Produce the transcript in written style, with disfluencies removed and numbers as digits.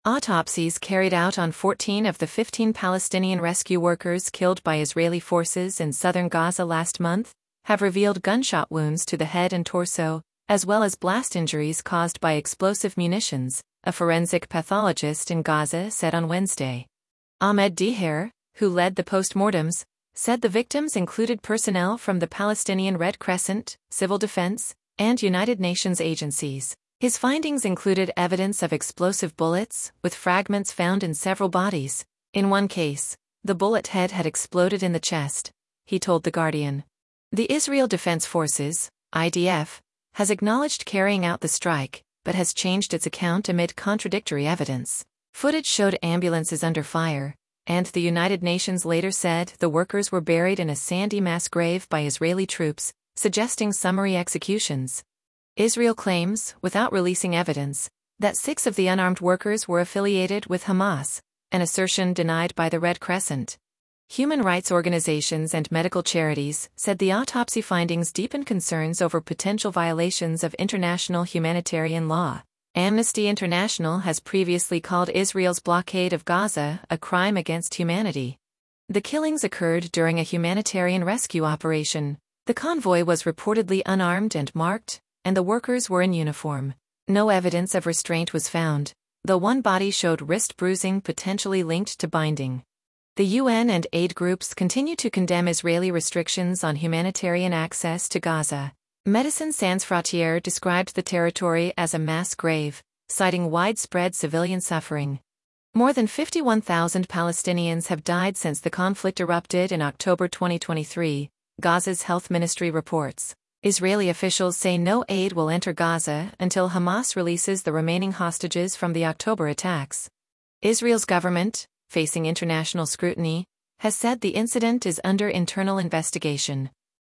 Autopsies carried out on 14 of the 15 Palestinian rescue workers killed by Israeli forces in southern Gaza last month have revealed gunshot wounds to the head and torso, as well as blast injuries caused by explosive munitions, a forensic pathologist in Gaza said on Wednesday. Ahmed Deher, who led the postmortems, said the victims included personnel from the Palestinian Red Crescent, Civil Defense, and United Nations agencies. His findings included evidence of explosive bullets, with fragments found in several bodies. In one case, the bullet head had exploded in the chest, he told The Guardian. The Israel Defense Forces, IDF, has acknowledged carrying out the strike, but has changed its account amid contradictory evidence. Footage showed ambulances under fire, and the United Nations later said the workers were buried in a sandy mass grave by Israeli troops, suggesting summary executions. Israel claims, without releasing evidence, that 6 of the unarmed workers were affiliated with Hamas, an assertion denied by the Red Crescent. Human rights organizations and medical charities said the autopsy findings deepen concerns over potential violations of international humanitarian law. Amnesty International has previously called Israel's blockade of Gaza a crime against humanity. The killings occurred during a humanitarian rescue operation. The convoy was reportedly unarmed and marked, and the workers were in uniform. No evidence of restraint was found, though one body showed wrist bruising potentially linked to binding. The UN and aid groups continue to condemn Israeli restrictions on humanitarian access to Gaza. Médecins Sans Frontières described the territory as a mass grave, citing widespread civilian suffering. More than 51,000 Palestinians have died since the conflict erupted in October 2023, Gaza's health ministry reports. Israeli officials say no aid will enter Gaza until Hamas releases the remaining hostages from the October attacks. Israel's government, facing international scrutiny, has said the incident is under internal investigation.